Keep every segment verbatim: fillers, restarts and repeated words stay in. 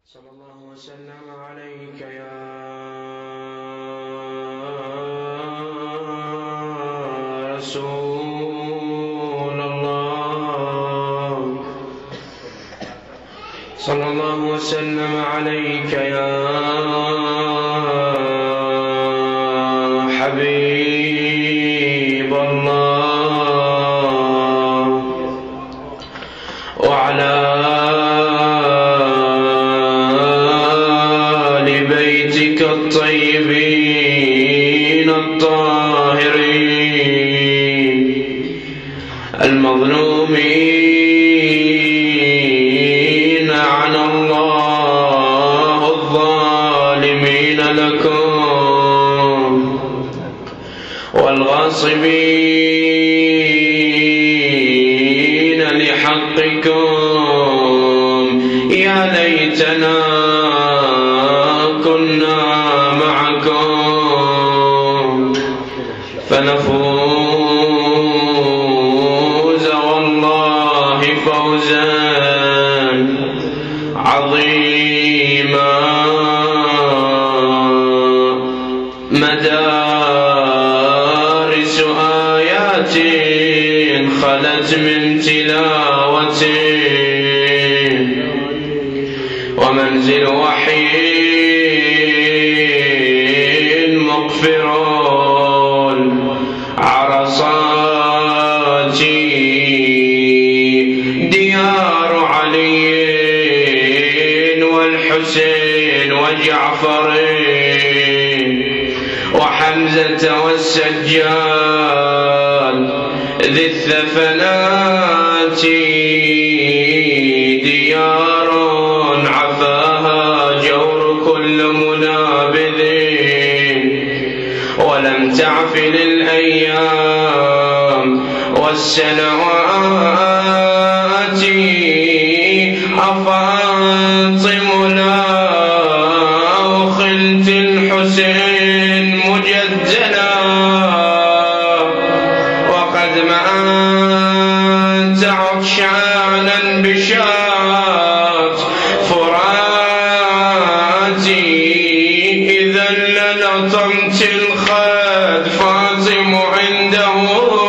صلى الله وسلم عليك يا رسول الله، صلى الله وسلم عليك يا حبيب الله، وعلى الطيبين الطاهرين المظلومين عن الله الظالمين لكم والغاصبين لحقكم. يا ليتنا كنا معكم فنفوز والله فوزا عظيما. مدارس آيات خلت من تلاوة ومنزل وحي مغفرون عرصاتي ديار علي والحسين وجعفر وحمزة والسجاد ذي الثفنات ديار عفاها جور كل منابذ ولم تعف للأيام والسنوات. أفاطم لا خلت الحسين مجدلا وقد ما أنت عطشانا بشات فراتي إذا للطمت الخد فاطم عنده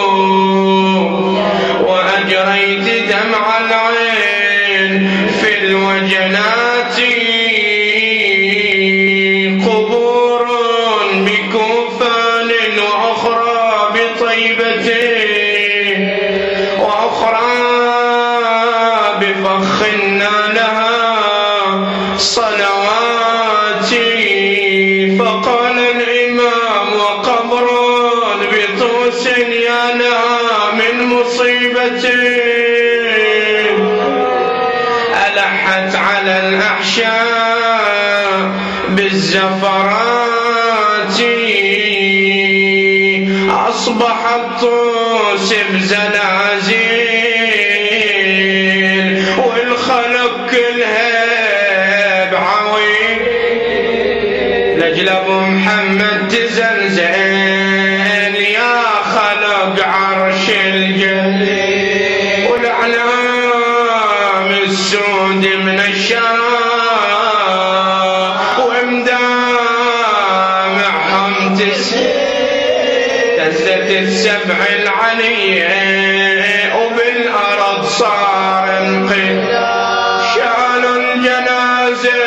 وأجريت دمع العين في الوجنات. قبور بكوفان وأخرى بطيبة وأخرى بفخ لها صلواتي. فقال الإمام وقبر بطوس يا لها من مصيبة ألحت على الأحشاء بالزفرات. أصبح الطوس بزلازل والخلق كلها بعوي لجل أبو محمد تزلزل. يا خلق عرش الجليل والأعلام السود من الشام ومدامعهم تزت السبع العلية وبالأرض صار انقل شالوا الجنازة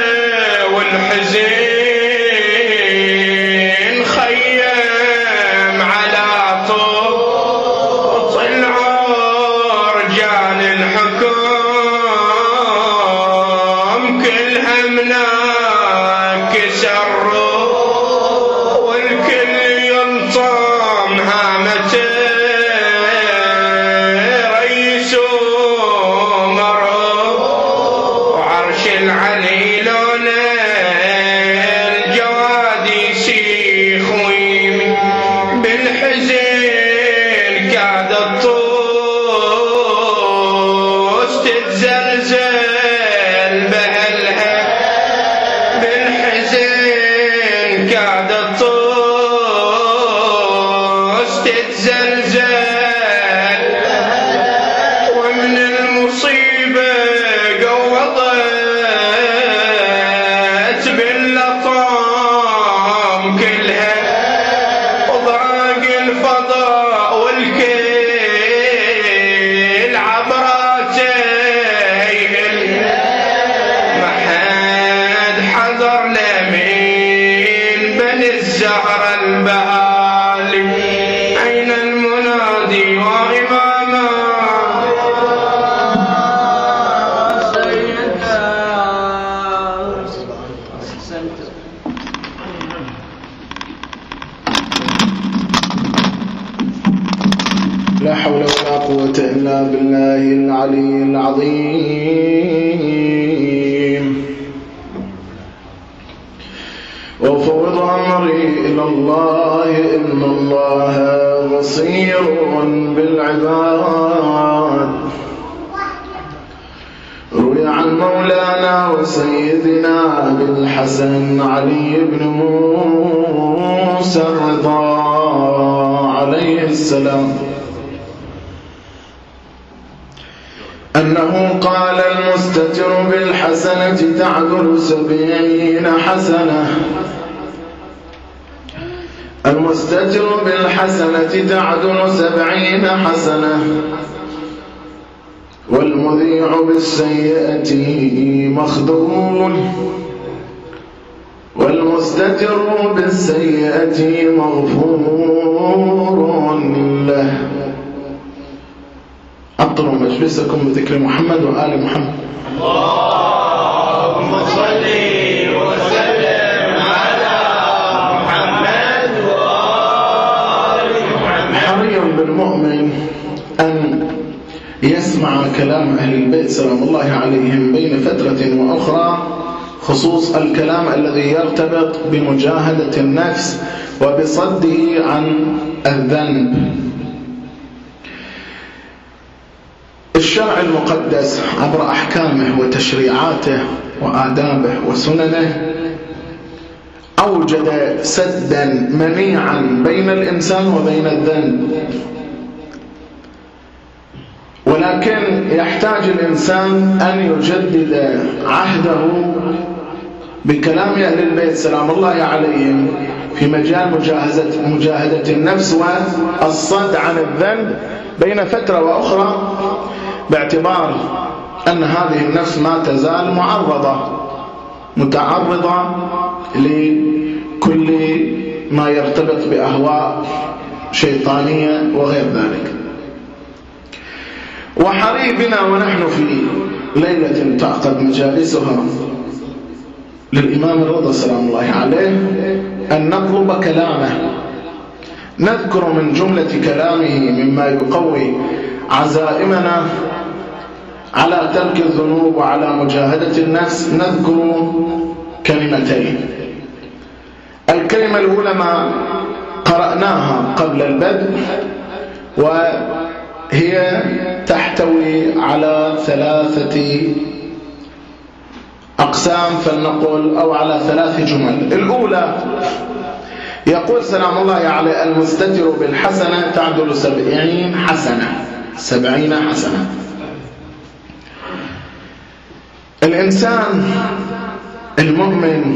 والحزين خيم على طوط العور رجال الحكم كلها مناكسروا والكل ينطم هامته ريسوا مروا وعرش العلي لولا الجواد يسيخ ويمي بالحزن كاد الطوس تتزلزل بأهلها بالحزن كاد الطوس تتزلزل ومن المصيبة قوضت زهر البهالي أين المنادي وإماما لا حول ولا قوة إلا بالله العلي العظيم. وفوض أمري إلى الله إن الله بصير بالعباد. روي عن مولانا وسيدنا أبي الحسن علي بن موسى الرضا عليه السلام أنه قال: المستتر بالحسنة تعدل سبعين حسنة. المستتر بالحسنة تعدل سبعين حسنة. والمذيع بالسيئة مخذول. والمستتر بالسيئة مغفور له. أطروا مجلسكم بذكر محمد وآل محمد. اللهم صل وسلم على محمد وآل محمد. حري بالمؤمن أن يسمع كلام أهل البيت سلام الله عليهم بين فترة وأخرى، خصوص الكلام الذي يرتبط بمجاهدة النفس وبصده عن الذنب. الشرع المقدس عبر أحكامه وتشريعاته وآدابه وسننه أوجد سدا منيعا بين الإنسان وبين الذنب، ولكن يحتاج الإنسان أن يجدد عهده بكلام أهل البيت سلام الله عليهم في مجال مجاهدة, مجاهدة النفس والصد عن الذنب بين فترة وأخرى، باعتبار أن هذه النفس ما تزال معرضة متعرضة لكل ما يرتبط بأهواء شيطانية وغير ذلك. وحري بنا ونحن في ليلة تعقد مجالسها للإمام الرضا سلام الله عليه أن نطلب كلامه، نذكر من جملة كلامه مما يقوي عزائمنا على ترك الذنوب وعلى مجاهدة النفس. نذكر كلمتين. الكلمة الأولى ما قرأناها قبل البدء، وهي تحتوي على ثلاثة أقسام فلنقول، أو على ثلاث جمل. الأولى يقول سلام الله عليه: المستتر بالحسنة تعدل سبعين حسنة. سبعين حسنة. الإنسان المؤمن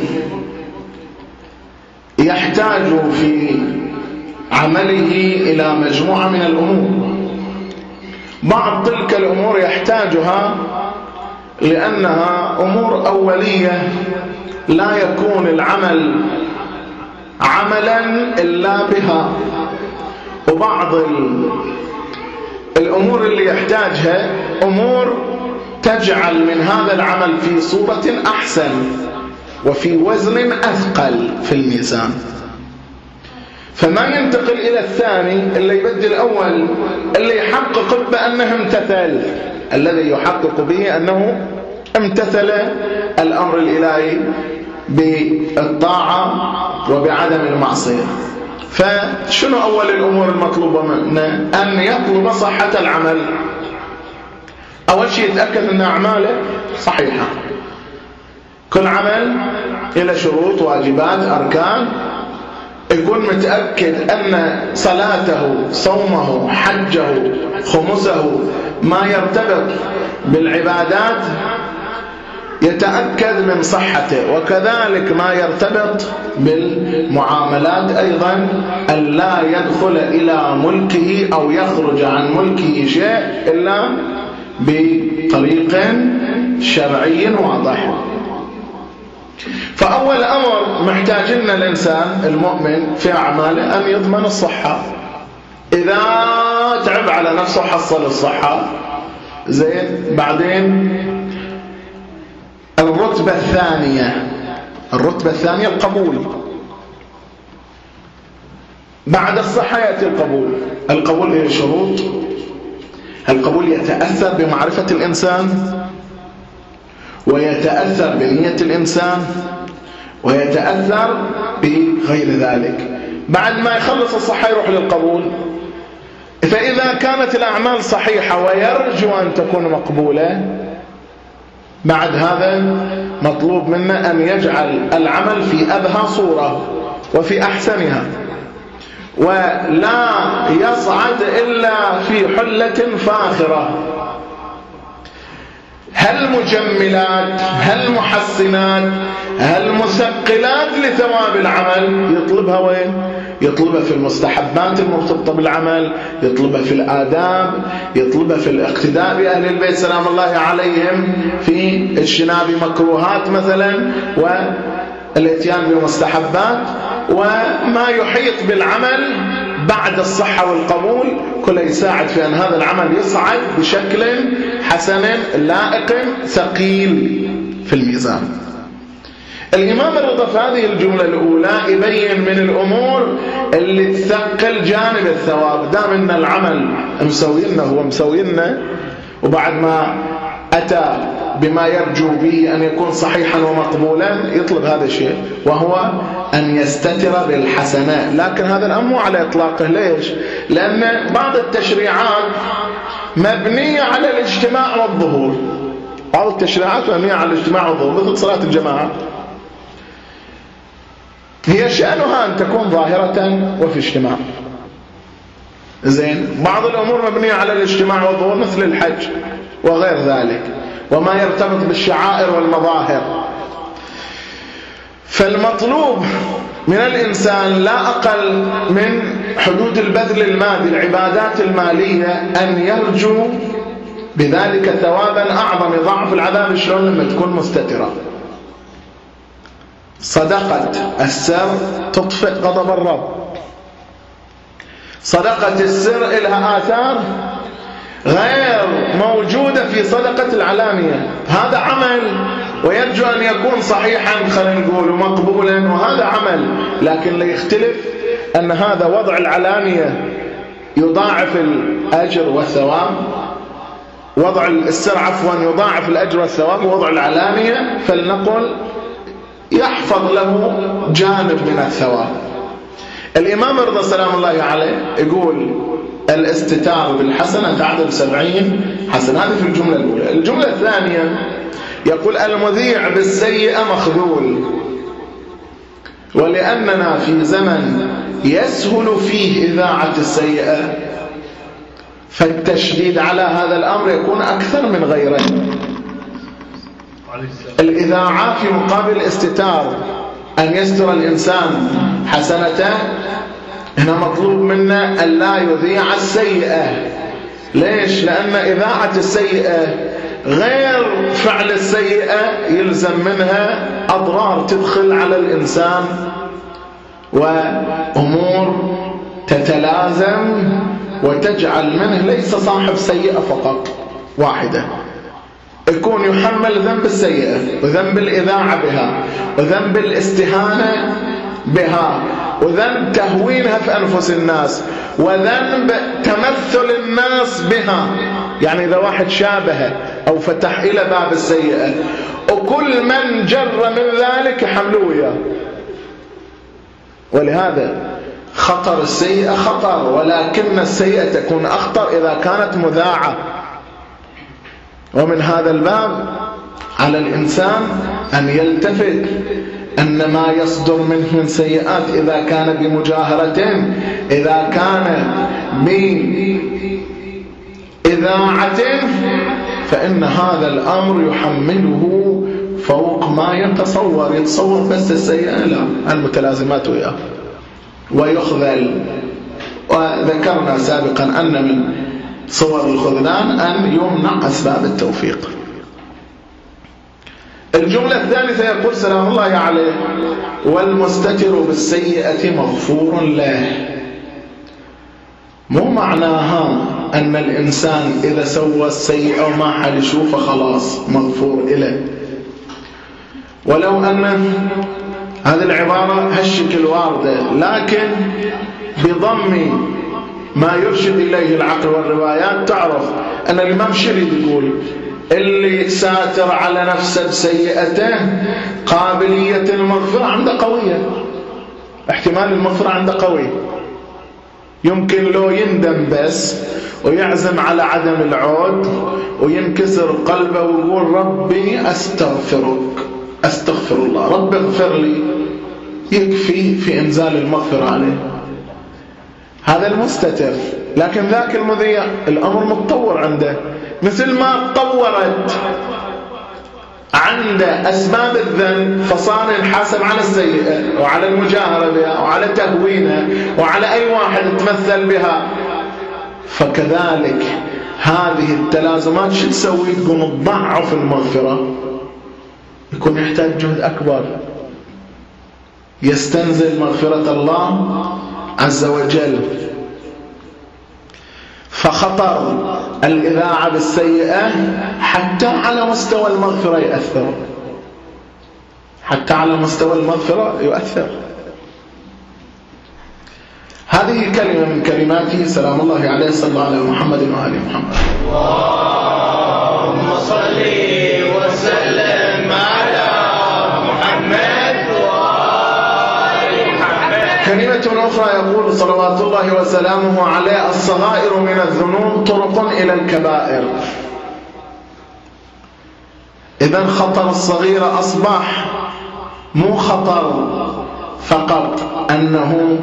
يحتاج في عمله إلى مجموعة من الأمور. بعض تلك الأمور يحتاجها لأنها أمور أولية لا يكون العمل عملا إلا بها، وبعض الأمور اللي يحتاجها أمور تجعل من هذا العمل في صورة أحسن وفي وزن أثقل في الميزان. فما ينتقل إلى الثاني اللي يبدل الأول، اللي يحقق بأنه امتثل، الذي يحقق به أنه امتثل الأمر الإلهي بالطاعة وبعدم المعصية. فشنو أول الأمور المطلوبة منه؟ أن يطلب صحة العمل. أول شيء يتأكد أن أعماله صحيحة. كل عمل إلى شروط واجبات أركان، يكون متأكد أن صلاته صومه حجه خمسه ما يرتبط بالعبادات يتأكد من صحته، وكذلك ما يرتبط بالمعاملات أيضا أن لا يدخل إلى ملكه أو يخرج عن ملكه شيء إلا بطريق شرعي واضح. فأول أمر محتاج لنا الإنسان المؤمن في أعماله أن يضمن الصحة. إذا تعب على نفسه حصل الصحة زين. بعدين الرتبة الثانية الرتبة الثانية القبول. بعد الصحة يأتي القبول. القبول له شروط. القبول يتأثر بمعرفة الإنسان، ويتأثر بنية الإنسان، ويتأثر بغير ذلك. بعد ما يخلص الصحة يروح للقبول. فإذا كانت الأعمال صحيحة ويرجو أن تكون مقبولة، بعد هذا مطلوب منا أن يجعل العمل في أبهى صورة وفي أحسنها، ولا يصعد إلا في حلة فاخرة. هل مجملات، هل محسنات، هل مثقلات لثواب العمل يطلبها وين؟ يطلبها في المستحبات المرتبطة بالعمل، يطلبها في الآداب، يطلبها في الاقتداء بأهل البيت سلام الله عليهم في اجتناب مكروهات مثلا، والاتيان بمستحبات، وما يحيط بالعمل بعد الصحة والقبول كله يساعد في أن هذا العمل يصعد بشكل حسن لائق ثقيل في الميزان. الإمام الرضا في هذه الجملة الأولى يبين من الأمور اللي تثقل جانب الثواب. دام إن العمل مسوينا هو مسوينا، وبعد ما أتى بما يرجو به أن يكون صحيحا ومقبولا يطلب هذا الشيء، وهو أن يستتر بالحسنات. لكن هذا الأمر مو على إطلاقه. ليش؟ لأن بعض التشريعات مبنية على الاجتماع والظهور. بعض التشريعات مبنية على الاجتماع والظهور، مثل صلاة الجماعة هي شأنها أن تكون ظاهرة وفي اجتماع. زين. بعض الأمور مبنية على الاجتماع والظهور مثل الحج وغير ذلك، وما يرتبط بالشعائر والمظاهر. فالمطلوب من الإنسان لا أقل من حدود البذل المادي، العبادات المالية، أن يرجو بذلك ثوابا أعظم. ضعف العذاب شلون؟ لما تكون مستترة. صدقة السر تطفئ غضب الرب. صدقة السر لها آثار غير موجودة في صدقة العلانية. هذا عمل ويرجو أن يكون صحيحا خلينا نقول ومقبولا، وهذا عمل، لكن لا يختلف أن هذا وضع العلانية يضاعف الأجر والثواب، وضع السر عفوا يضاعف الأجر والثواب، ووضع العلانية فلنقل يحفظ له جانب من الثواب. الإمام الرضا سلام الله عليه يقول الاستتار بالحسنة تعدل سبعين حسنة. هذه في الجملة الأولى. الجملة الثانية يقول المذيع بالسيئة مخذول. ولأننا في زمن يسهل فيه إذاعة السيئة، فالتشديد على هذا الأمر يكون أكثر من غيره. الإذاعة في مقابل استتار أن يستر الإنسان حسنته. هنا مطلوب منا أن لا يذيع السيئة. ليش؟ لأن إذاعة السيئة غير فعل السيئة يلزم منها أضرار تدخل على الإنسان وأمور تتلازم وتجعل منه ليس صاحب سيئة فقط واحدة، يكون يحمل ذنب السيئة وذنب الإذاعة بها وذنب الاستهانة بها وذنب تهوينها في أنفس الناس وذنب تمثل الناس بها. يعني إذا واحد شابه أو فتح إلى باب السيئة، وكل من جر من ذلك يحملوه إياه. ولهذا خطر السيئة خطر، ولكن السيئة تكون أخطر إذا كانت مذاعة. ومن هذا الباب على الإنسان أن يلتفت أن ما يصدر منه من سيئات إذا كان بمجاهرة، إذا كان بإذاعة، فإن هذا الأمر يحمله فوق ما يتصور. يتصور بس السيئة، لا، المتلازمات وياه ويخذل. وذكرنا سابقا أن من صور الخذلان أن يمنع أسباب التوفيق. الجملة الثالثة يقول سلام الله عليه: والمستتر بالسيئة مغفور له. مو معناها أن الإنسان إذا سوى السيئة وما حد يشوفه خلاص مغفور إله، ولو أن هذه العبارة هالشكل واردة، لكن بضم ما يرشد إليه العقل والروايات تعرف أن الإمام شريد يقول اللي ساتر على نفسه بسيئته قابلية المغفرة عنده قوية، احتمال المغفرة عنده قوي، يمكن لو يندم بس ويعزم على عدم العود وينكسر قلبه ويقول ربي أستغفرك أستغفر الله رب اغفر لي، يكفي في إنزال المغفرة عليه. هذا المستتر. لكن ذاك المذيع الأمر متطور عنده، مثل ما تطورت عنده أسباب الذنب فصار ينحاسب على السيئة وعلى المجاهرة بها وعلى تهوينها وعلى أي واحد تمثل بها، فكذلك هذه التلازمات شو تسوي؟ تقوم تضعف المغفرة، يكون يحتاج جهد أكبر، يستنزل مغفرة الله عز وجل. فخطر الإذاعة بالسيئة حتى على مستوى المغفرة يؤثر، حتى على مستوى المغفرة يؤثر. هذه كلمة من كلماته سلام الله عليه، صلى الله على محمد وآل محمد. اللهم صل وسلم على محمد وآل محمد. كلمة أخرى يقول صلوات الله وسلامه عليه: الصغائر من الذنوب طرق إلى الكبائر. إذن خطر الصغيرة أصبح مو خطر فقط أنه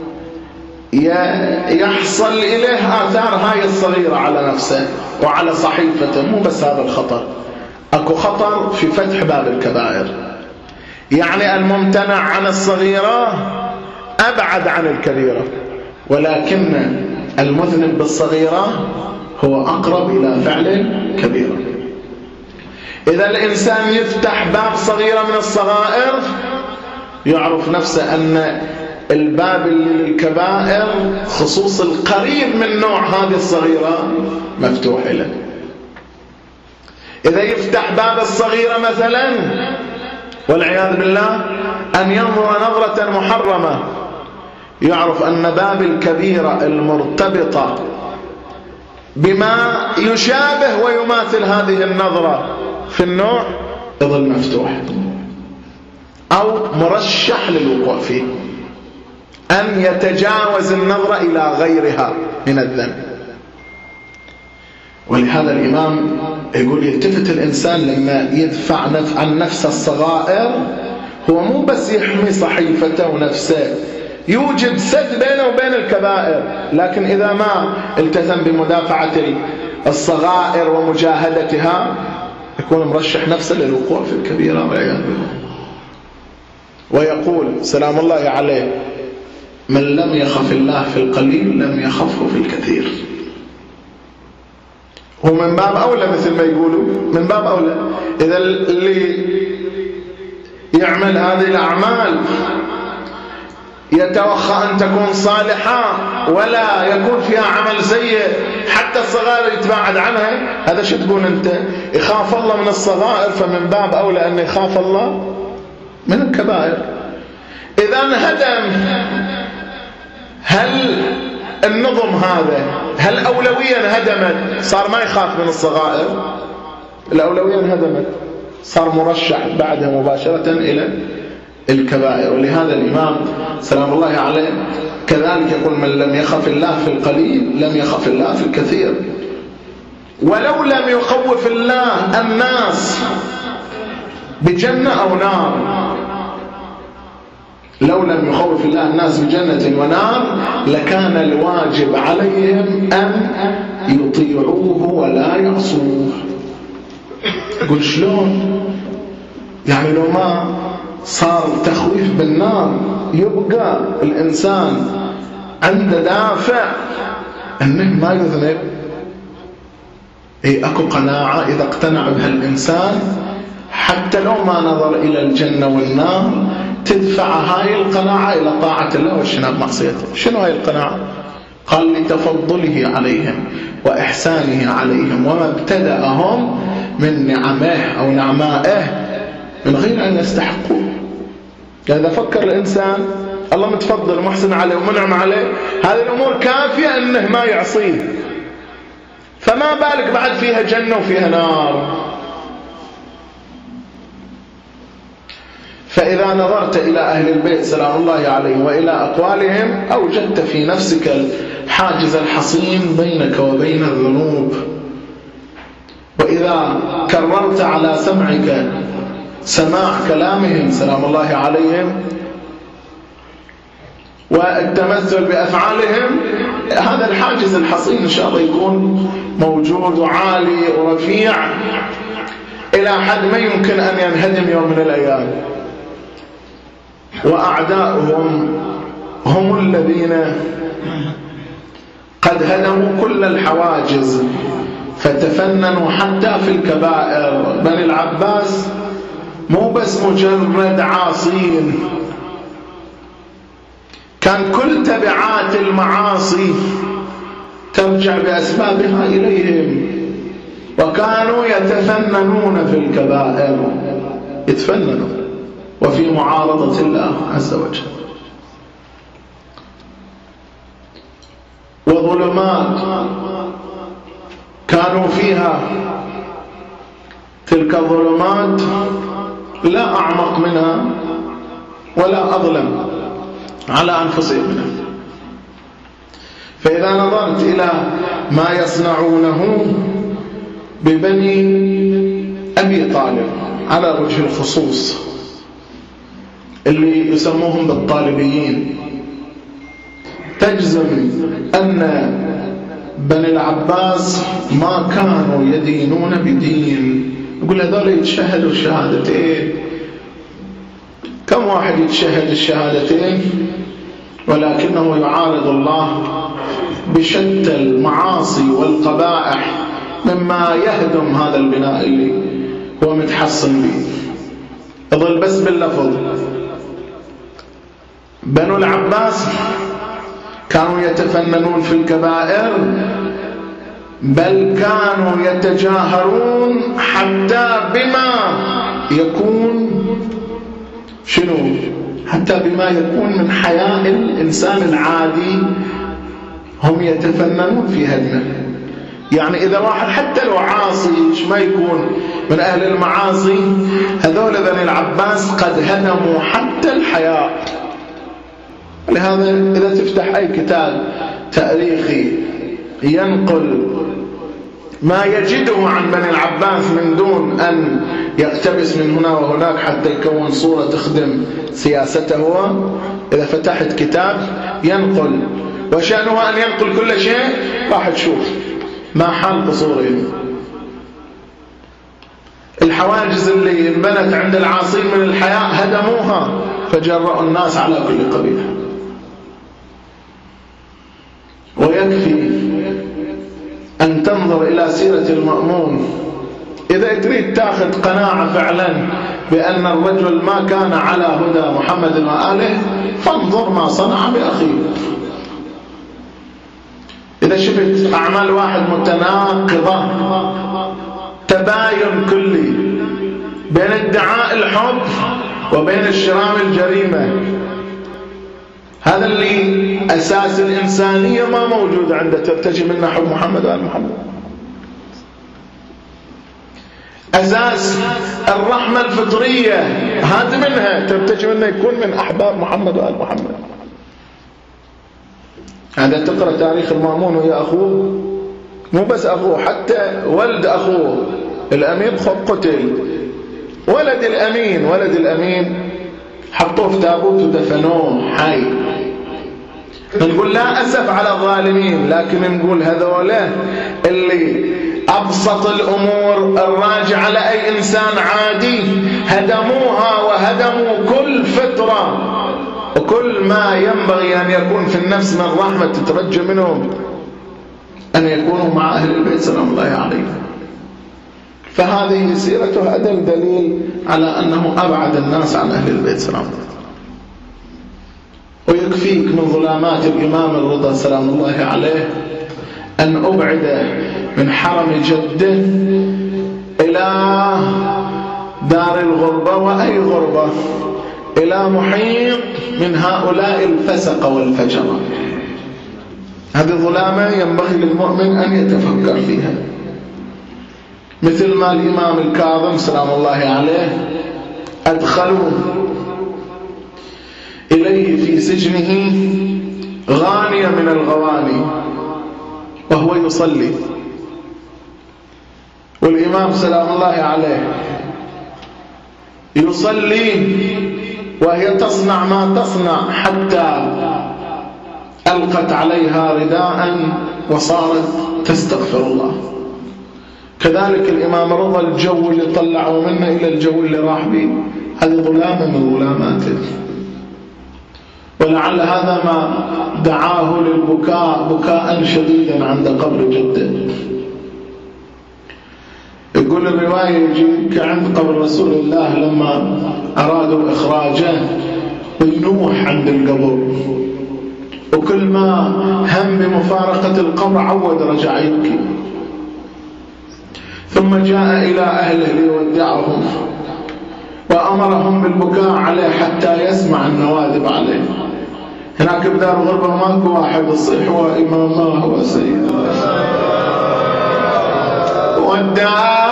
يحصل إليه آثار هاي الصغيرة على نفسه وعلى صحيفته، مو بس هذا الخطر، أكو خطر في فتح باب الكبائر. يعني الممتنع عن الصغيرة أبعد عن الكبيرة، ولكن المذنب بالصغيرة هو أقرب إلى فعل كبيرة. إذا الإنسان يفتح باب صغيرة من الصغائر يعرف نفسه أن الباب للكبائر خصوص القريب من نوع هذه الصغيرة مفتوح له. إذا يفتح باب الصغيرة مثلا والعياذ بالله أن ينظر نظرة محرمة، يعرف أن باب الكبيرة المرتبطة بما يشابه ويماثل هذه النظرة في النوع يظل مفتوح أو مرشح للوقوع فيه، أن يتجاوز النظرة إلى غيرها من الذنب. ولهذا الإمام يقول يلتفت الإنسان لما يدفع عن نفسه الصغائر، هو مو بس يحمي صحيفته ونفسه، يوجد سد بينه وبين الكبائر، لكن إذا ما التزم بمدافعة الصغائر ومجاهدتها يكون مرشح نفسه للوقوع في الكبيرة والعياذ بالله. ويقول سلام الله عليه: من لم يخف الله في القليل لم يخفه في الكثير. هو من باب أولى مثل ما يقولوا، من باب أولى إذا اللي يعمل هذه الأعمال يتوخى أن تكون صالحة ولا يكون فيها عمل سيء حتى الصغائر يتباعد عنها، هذا شو تقول أنت؟ يخاف الله من الصغائر، فمن باب أولى أن يخاف الله من الكبائر. إذا انهدم، هل النظم هذا هل أولوية انهدمت صار ما يخاف من الصغائر؟ الأولوية انهدمت، صار مرشح بعدها مباشرة إلى الكبائر. ولهذا الإمام سلام الله عليه كذلك يقول: من لم يخف الله في القليل لم يخف الله في الكثير. ولو لم يخوف الله الناس بجنة أو نار، لو لم يخوف الله الناس بجنة ونار لكان الواجب عليهم أن يطيعوه ولا يعصوه. قل شلون؟ يعني لو ما صار تخويف بالنار يبقى الإنسان عنده دافع أنه ما يذنب. إيه أكو قناعة إذا اقتنع بها الإنسان حتى لو ما نظر إلى الجنة والنار تدفع هاي القناعة إلى طاعة الله واجتناب معصيته. شنو هاي القناعة؟ قال لتفضله عليهم وإحسانه عليهم وما ابتدأهم من نعمه أو نعمائه من غير أن يستحقوه. إذا فكر الإنسان الله متفضل ومحسن عليه ومنعم عليه، هذه الأمور كافية أنه ما يعصيه، فما بالك بعد فيها جنة وفيها نار. فإذا نظرت إلى أهل البيت سلام الله عليهم وإلى أقوالهم أوجدت في نفسك الحاجز الحصين بينك وبين الذنوب. وإذا كررت على سمعك سماع كلامهم سلام الله عليهم والتمثل بأفعالهم، هذا الحاجز الحصين إن شاء الله يكون موجود وعالي ورفيع إلى حد ما يمكن أن ينهدم يوم من الأيام. وأعداؤهم هم الذين قد هدموا كل الحواجز فتفننوا حتى في الكبائر. بني العباس مو بس مجرد عاصين، كان كل تبعات المعاصي ترجع بأسبابها إليهم، وكانوا يتفننون في الكبائر، يتفننوا وفي معارضة الله عز وجل. وظلمات كانوا فيها، تلك الظلمات لا أعمق منها ولا أظلم على أنفسهم منها. فإذا نظرت إلى ما يصنعونه ببني أبي طالب على وجه الخصوص اللي يسموهم بالطالبيين، تجزم أن بني العباس ما كانوا يدينون بدين. يقول هذول يتشهدوا الشهادتين، كم واحد يتشهد الشهادتين ولكنه يعارض الله بشتى المعاصي والقبائح مما يهدم هذا البناء اللي هو متحصن به. يظل بس باللفظ. بنو العباس كانوا يتفننون في الكبائر، بل كانوا يتجاهرون حتى بما يكون شنو؟ حتى بما يكون من حياء الإنسان العادي هم يتفننون في هدمه. يعني إذا واحد حتى لو عاصي ما يكون من أهل المعاصي، هذول بني العباس قد هدموا حتى الحياء. لهذا إذا تفتح أي كتاب تاريخي ينقل ما يجده عن بني العباس من دون أن يقتبس من هنا وهناك حتى يكون صورة تخدم سياسته هو، إذا فتحت كتاب ينقل وشأنه أن ينقل كل شيء، راح تشوف ما حال قصورهم. الحواجز اللي انبنت عند العاصين من الحياء هدموها فجرأوا الناس على كل قبيلة. ويكفي أن تنظر إلى سيرة المأمون إذا تريد تأخذ قناعة فعلا بأن الرجل ما كان على هدى محمد وآله، فانظر ما صنع بأخيه. إذا شفت أعمال واحد متناقضة، تباين كلي بين ادعاء الحب وبين الشرام الجريمة، هذا اللي أساس الإنسانية ما موجود عنده، ترتجي منه حب محمد وآل محمد. أساس الرحمة الفطرية هذا منها ترتجي منه يكون من أحباب محمد وآل محمد. هذا تقرأ تاريخ المأمون ويا أخوه، مو بس أخوه، حتى ولد أخوه الأمين قتل، ولد الأمين ولد الأمين حطوه في تابوت ودفنوه حي. نقول لا أسف على الظالمين، لكن نقول هذولا اللي أبسط الأمور الراجعة لأي إنسان عادي هدموها وهدموا كل فطرة وكل ما ينبغي أن يكون في النفس من رحمة تترجى منهم أن يكونوا مع أهل البيت سلام الله عليهم. فهذه سيرته أدل دليل على أنه أبعد الناس عن أهل البيت سلام الله. ويكفيك من ظلامات الإمام الرضا سلام الله عليه أن أبعد من حرم جده إلى دار الغربة، وأي غربة؟ إلى محيط من هؤلاء الفسق والفجر. هذه ظلامة ينبغي للمؤمن أن يتفكر فيها، مثل ما الإمام الكاظم سلام الله عليه أدخلوا إليه في سجنه غانية من الغواني وهو يصلي، والإمام سلام الله عليه يصلي وهي تصنع ما تصنع حتى ألقت عليها رداء وصارت تستغفر الله. كذلك الإمام رضا الجو اللي طلعوا منه إلى الجو اللي راح به، هذه ظلامة من ظلاماته. ولعل هذا ما دعاه للبكاء بكاء شديدا عند قبر جده. يقول الرواية يجيك عند قبر رسول الله لما أرادوا إخراجه وينوح عند القبر، وكل ما هم بمفارقة القبر عود رجع يبكي، ثم جاء إلى أهله ليودعهم وأمرهم بالبكاء عليه حتى يسمع النوادب عليه. هناك بدار الغربة ماكو واحد يصيح وإمام ما هو سيد وداع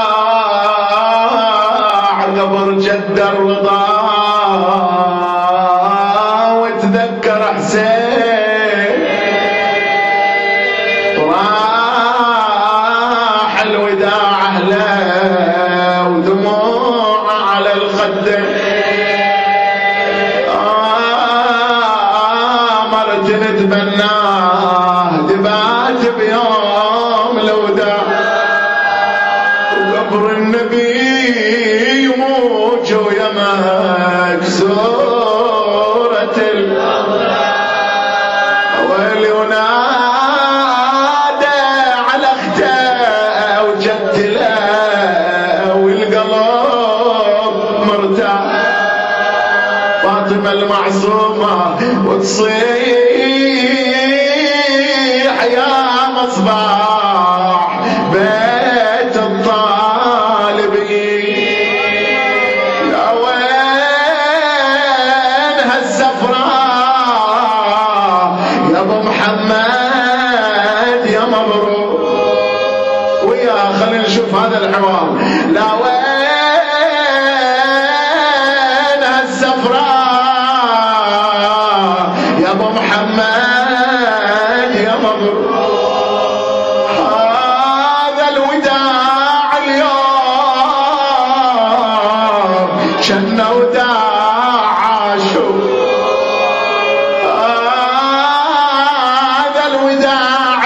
قبر جد الرضا وتذكر حسين راح الوداع أهله ودموع على الخد مرت نتبناه دبات بيوم الوداع وقبر النبي موج ويمك سورة ويلي ونادى على اخته وجدت له والقلب مرتاح. فاطمة المعصومة وتصيح يا مصباح بيت الطالبين، يا وين هالسفراء يا ابو محمد يا مبروك. ويا خلينا نشوف هذا الحوار. لا وين هالسفراء يا ابو محمد يا مبروك. هذا الوداع اليوم شن وداع عاشور. هذا الوداع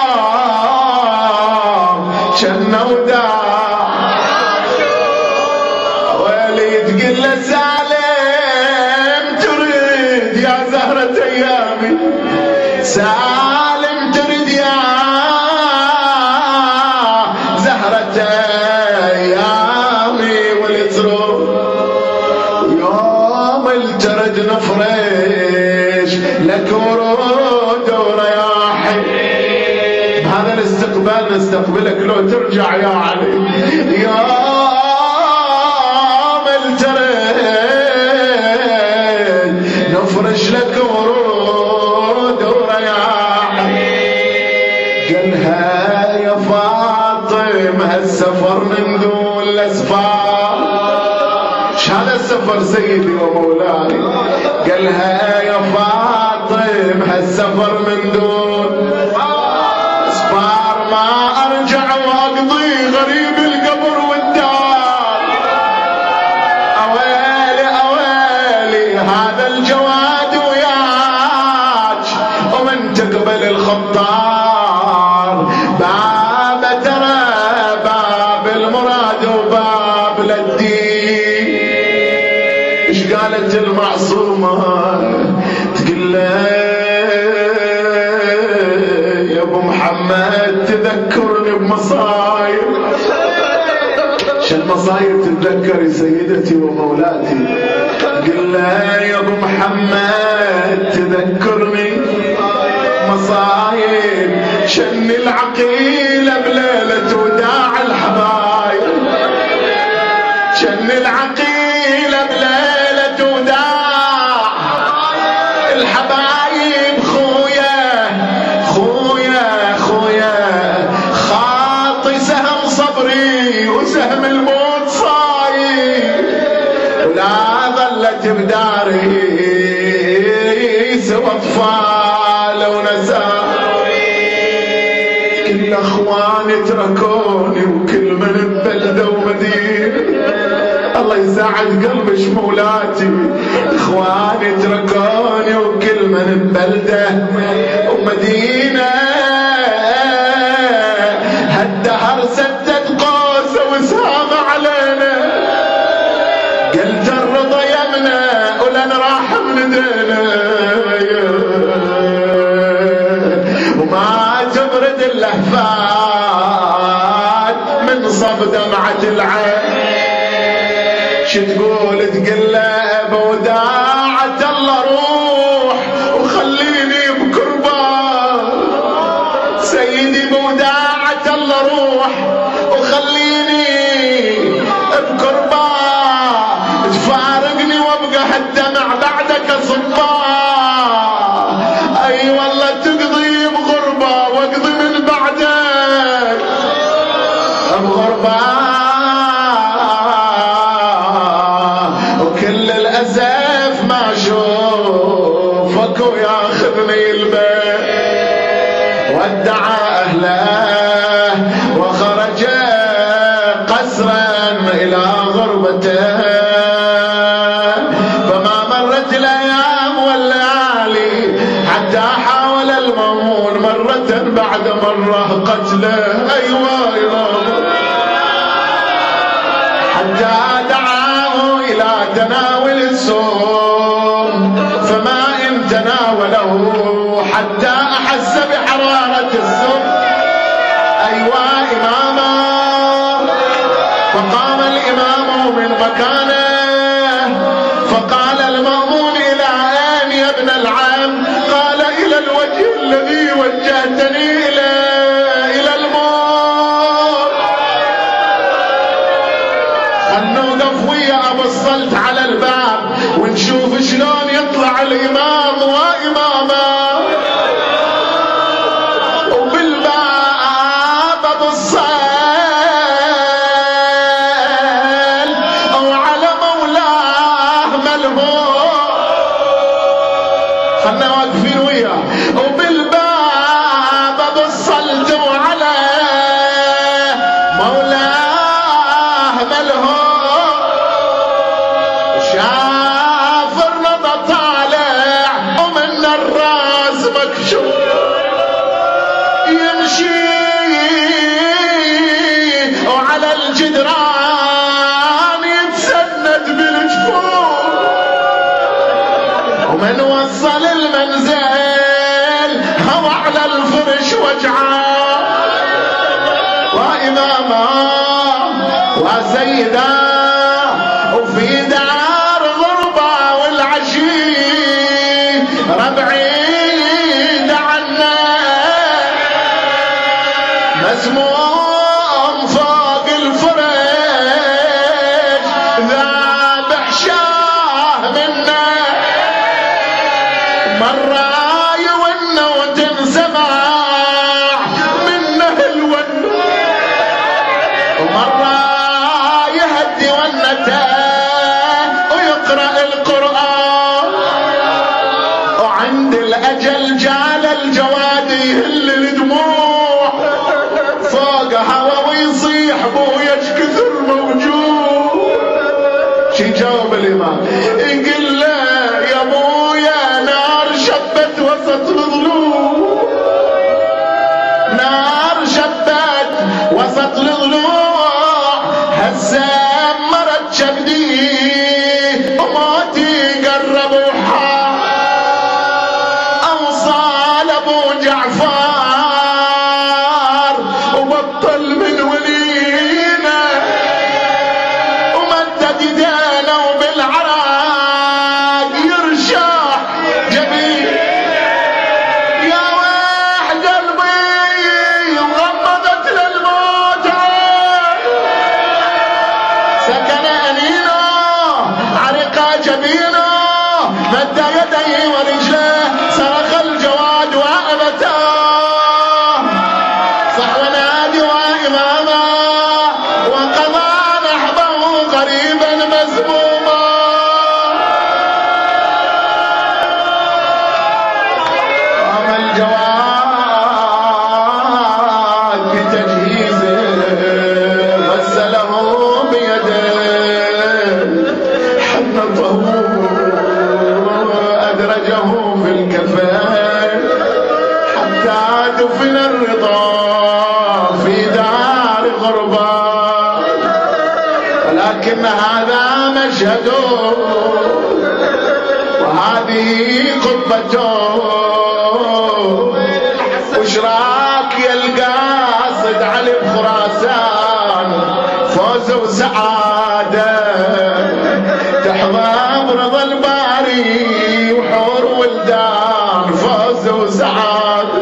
اليوم شن وداع عاشور. ويلي تقل له سالم تريد يا زهرة ايامي، سالم تريد يا زهرة ايامي والتروح. يوم الترد نفرش لك ورود ورياحي. بهذا الاستقبال نستقبلك لو ترجع يا علي. يوم الترد نفرش لك ورود ورياحي. قالها يا فاطمة هالسفر من دون الاسفار. ايش هذا السفر سيدي ومولاي؟ قالها يا فاطمة هالسفر من دون اسفار، ما ارجع واقضي غريب القبر والدار. اويلي اويلي هذا الجواد وياك ومن تقبل الخطار. باب ترى باب المراد وباب للدين. ايش قالت المعصومة؟ تقول له يا ابو محمد تذكرني بمصايب شن مصايب تتذكري سيدتي ومولاتي. قل لها يا ابو محمد تذكرني مصايب شن العقيلة بليلة وداع الحبايب. شن العقيلة بليلة وداع الحبايب. خويا خويا خويا خاطي سهم صبري وسهم الموت صايب. ولا ظلت بداري سوى اطفال ونساء. كل اخواني تركوني وكل من بلده ومدينه. الله يساعد قلبي شمولاتي. اخواني تركوني وكل من بلده ومدينه. هالدهر سدد قوسه وسام علينا. قلت الرضا يمنا ولن راح من دينا. وما تبرد اللهفات من صب دمعة العين. شتقول تقله بوداعة الله روح وخليني بكربان. سيدي بوداعة الله روح وخليني بكربان. تفارقني وابقى هالدمع بعدك صبان. اي والله تقضي بغربة واقضي من بعدك بغربة. وكل الأسف ما اشوفك وياخذني البيت. ودع اهله وخرج قسرا الى غربته. فما مرت الايام والليالي حتى حاول المأمون مرة بعد مرة قتله. ايوه حتى دعاه الى تناول السم فما ان تناوله حتى احس بحرارة السم. ايوه اماما. فقام الامام من مكانه فقال المأمون الى اين يا ابن العم؟ قال الى الوجه الذي وجهتني اليه الى الموت. نوقف ويا ابو الصلت على الباب ونشوف شلون يطلع الامام وامامه. وبالباب ابو الصلت وعلى مولاه ملهوف. خلنا واقفين وياه. وبالباب ابو الصلت وعلى مولاه ملهوف. شاف الرضا طالع ومن الراس مكشوف. يمشي وعلى الجدران يتسند بالجفوف. ومن وصل المنزل هو على الفرش وجعه. وإماما وسيدا وفي دار غربة والعشي ربعيد عنا. مسموم فوق الفرش ذابح شاه منا. مرة يونه وتنسمع منه الون. ومرة يهدي ونته ويقرأ القرآن. وعند الأجل جال الجواد يهل الدموع فوق هوا ويصيح بويا كثر موجود. شي جاوب الإمام يقول له يا بويا نار شبت وسط الضلوع. نار شبت وسط الضلوع. هسه مرت شبدي وموتي قرب وحار. اوصال ابو جعفر وبطل من ولين جبينه مد يديه ورجله صرخ الجواد وأبتاه صح ونادي وإماما وقضى نحبه قريبا مزموما قام الجواد بتجهيزه غسله بيده حنطه أدرجه في الكفن حتى دفن الرضا في دار غربة ولكن هذا مشهد وهذه خطبته وشراك يا القاصد علي بخراسان فوز وسعادة تحظى برضا الباري وحور ولدان فوز وسعادة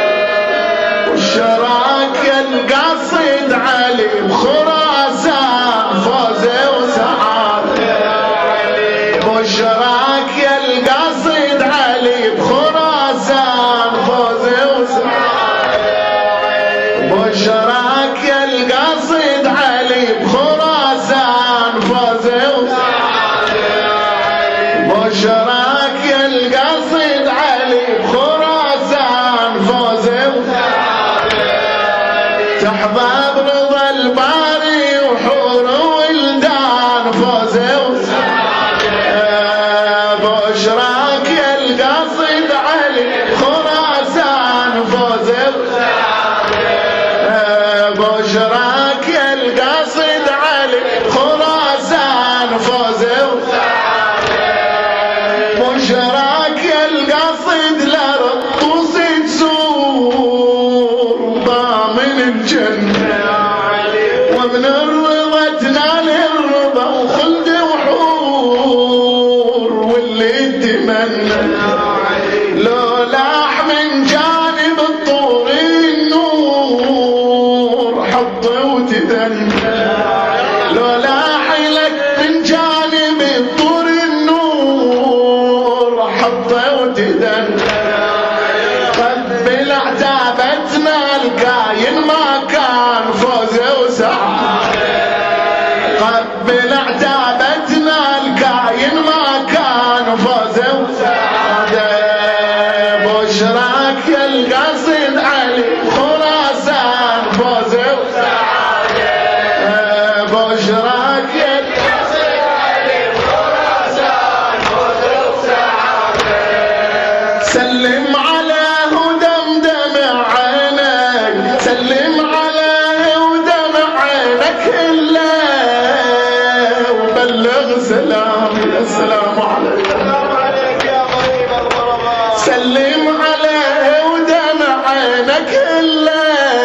والشراك يا القاصد علي بخراسان فوز وسعادة والشراك يا القاصد علي بخراسان فوز وسعادة والشراك يا القاصد علي بخراسان فوز وسعادة والشراك يا القاصد علي بخراسان فوز وسعادة تحظى برضا الباري وحور ولدان فوز وسعادة بشراك يا القاصد علي خراسان فوز وسعادة بشراك يا القاصد علي خراسان فوز وسعادة بشراك يا القاصد لرطوس تزور ضامن الجنة ومن الرضا تنال الرضا وخلد وحور واللي تمنى لو لاح من جانب الطور النور حط وتدنى لو لاح لك من جانب الطور النور حط وتدنى قبل عتابتنا الكاين ما كان فوز وسعادة قبل عتابتنا الكاين ما كان فوز وسعادة بشراك يا القاصد علي خراسان فوز وسعادة بشراك يا القاصد علي خراسان فوز وسعادة سلم على ودمدم عينك سلم عليه ودمع عينك إلا وبلغ سلام السلام عليك يا غريب الغرباء سلم عليه ودمع عينك إلا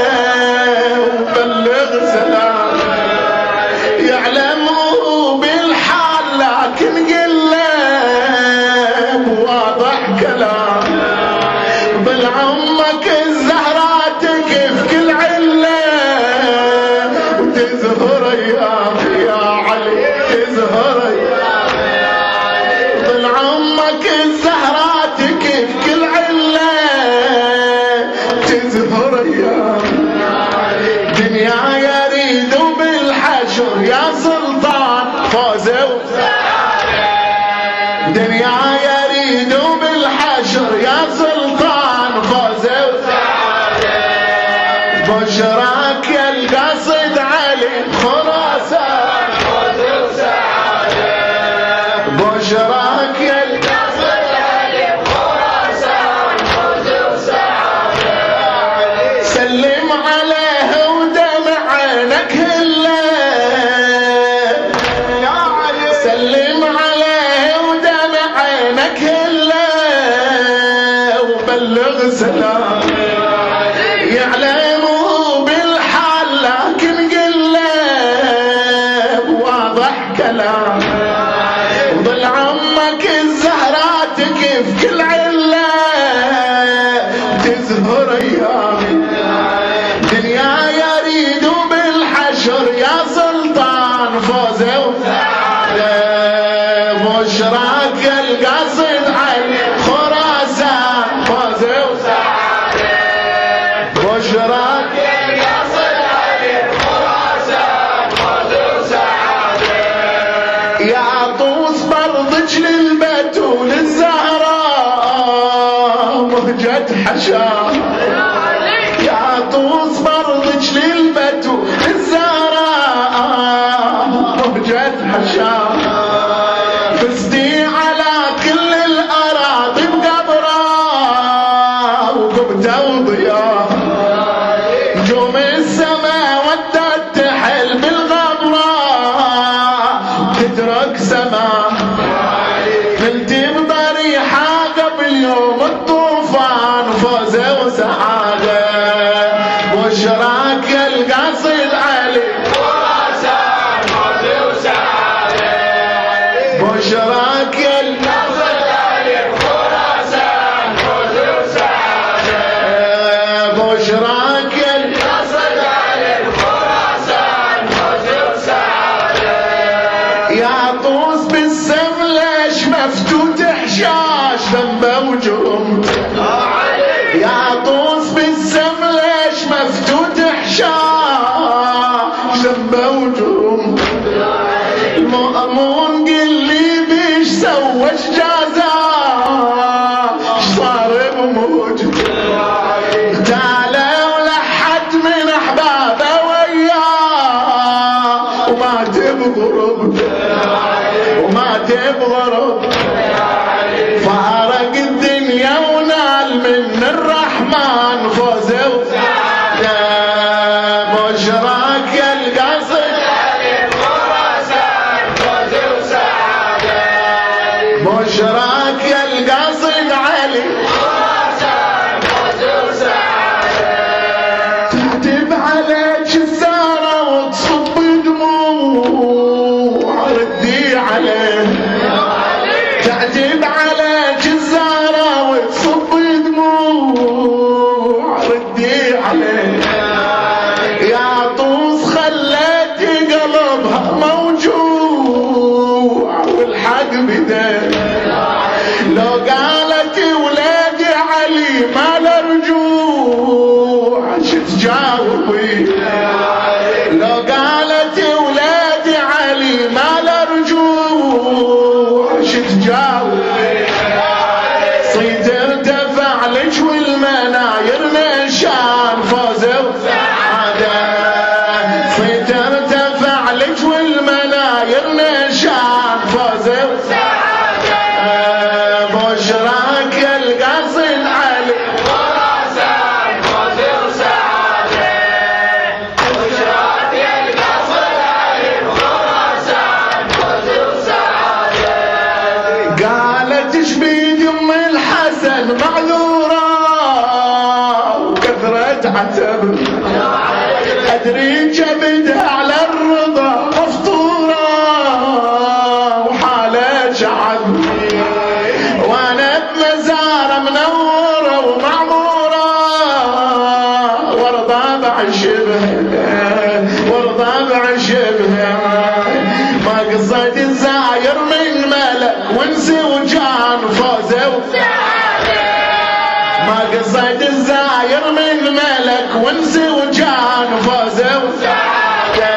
وبلغ سلام يعلمه بالحال لكن قله واضح كلام بالعمك الزهراء تقف كل علة وتزهر ايام يا علي تزهر ايام بالعمك الزهراء تقف كل علة تزهر ايام دنيا يريد بالحشر يا سلطان فوز وسعادة دنيا يريد بالحشر يا سلطان فوز وسعادة بشراك يا القاصد علي خراسان فوز وسعادة بشراك يا القاصد علي خراسان فوز وسعادة سلم عليه ودمع عينك هلا سلم عليه ودمع عينك هلا وبلغ سلام يعلمه بالحال لكن قله واضح كلام وظل عمك الزهراء تقف كل علة تزهر ايام دنيا يريد بالحشر يا سلطان فوز وسعادة بشرى بشراك يا القاصد علي خراسان فوز وسعادة بشراك يا القاصد علي خراسان فوز وسعادة يا طوس برضك للبتول الزهراء مهجة حشام يا طوس برضك للبتول الزهراء مهجة حشام فزتي على كل الأراضي بقبرة وقبته وضياء نجوم السماء ودت تحل بالغبرة تترك سماء كنتي بضريحة قبل يوم الطوفان فوز وسعادة بشراك يا القاصد علي خراسان فوز وسعادة بشراك يا القاصد علي خراسان فوز وسعادة بشراك يا القاصد علي خراسان فوز وسعادة يا طوس بالسم ليش مفتوت حشاش ذنبه وجرم يا طوس بالسم ليش مفتوت حشاش ذنبه وجرم المأمون قل لي بيش سوى شجازة صار بموجب تعالى ولحد من احبابه وياه ومات بغرب ومات بغرب فارق الدنيا ونال من الرحمن فوز وسعادة بشراك يا القاصد علي خراسان فوز وسعادة بشراك يا القاصد علي خراسان فوز وسعادة تكتب عليك الزهرة وتصب دموع ردي عليه تعتب عليك الزهرة وتصب دموع ردي عليه يا طوس خليتي قلبها موجوع والحق بديه لو قالت ولادي علي ما لرجوع شتجاوبي لو قالت ولادي علي ما لرجوع شتجاوبي صيت ارتفع لك والمناير نشان فوز وسعادة صيت ارتفع لك والمناير نشان فوز وسعادة بشراك يا القاصد علي خراسان فوز وسعادة بشراك يا القاصد علي خراسان فوز وسعادة قالت شبيد ام الحسن معذورة وكثرة عتب ادري جبدها على الرضا مفطورة وحالة شعب وانا بمزارة منورة ومعمورة وارضى بعشبها وارضى بعشبها ما قصيت الزاير من ملك وانسي وجان فوز وسعادة ما قصيت الزاير من ملك وانسي وجان فوز وسعادة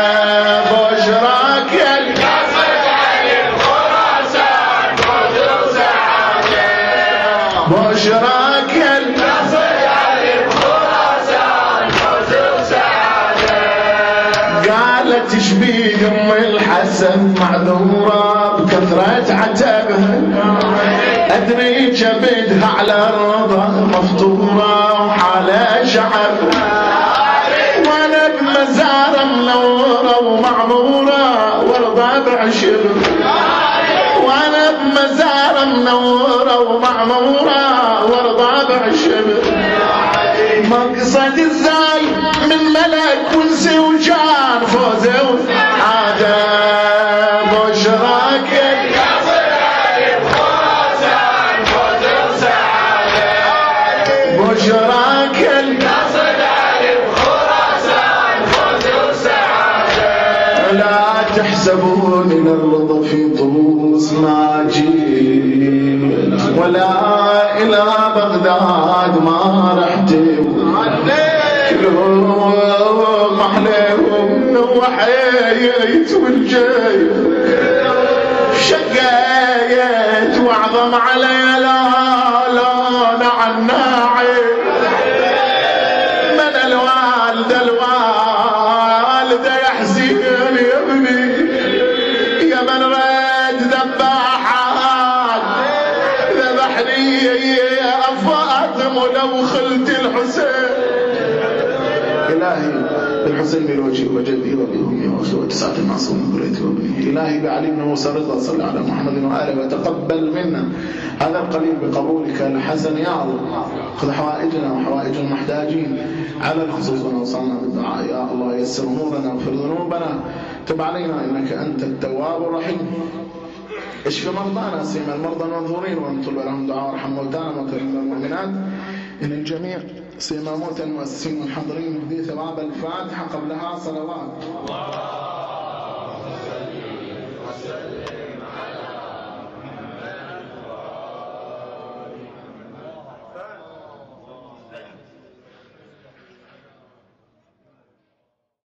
بشراك يا القاصد علي خراسان فوز وسعادة بشراك يا القاصد علي خراسان فوز وسعادة قالت شبيد ام الحسن معذورة بكثرة عتبها ادري جبدها على الرضا مفطورة وحالة شعب وانا بمزارة منورة ومعمورة وارضى بعشبها وانا بمزارة منورة ومعمورة وارضى بعشبها مقصد الزاي من ملك وانسي وجان فوز وسعادة بشراك يا القاصد علي خراسان فوز وسعادة بشراك يا القاصد علي خراسان فوز وسعادة لا تحسبون الرضا في طوس ما يجيب ولا إلى بغداد ما رحت كلهم أحليهم وحييت والجاي شقيت وأعظم علي لا لا نعناعي من الوالد الوالدة يحزين يا ابني يا من رد ذباحات ذبحني يا فاطم ولو خلت الحسين إلهي بالحسين بوجهي وجدي وبأمي وأخي وتسعة المعصوم من ذريتي وابني إلهي بعلي بن موسى رضا صل على محمد وآله وتقبل منا هذا القليل بقبولك الحسن يا الله خذ حوائجنا وحوائج المحتاجين على الخصوص ونوصلنا بالدعاء يا الله يسر أمورنا واغفر ذنوبنا تب علينا إنك أنت التواب الرحيم اشف مرضانا سيما المرضى المنظورين وانطل لهم دعاء وارحم موتانا وكرم المؤمنات إن الجميع سيما موتى المؤسسين والحاضرين نهدي ثواب الفاتحة قبلها صلوات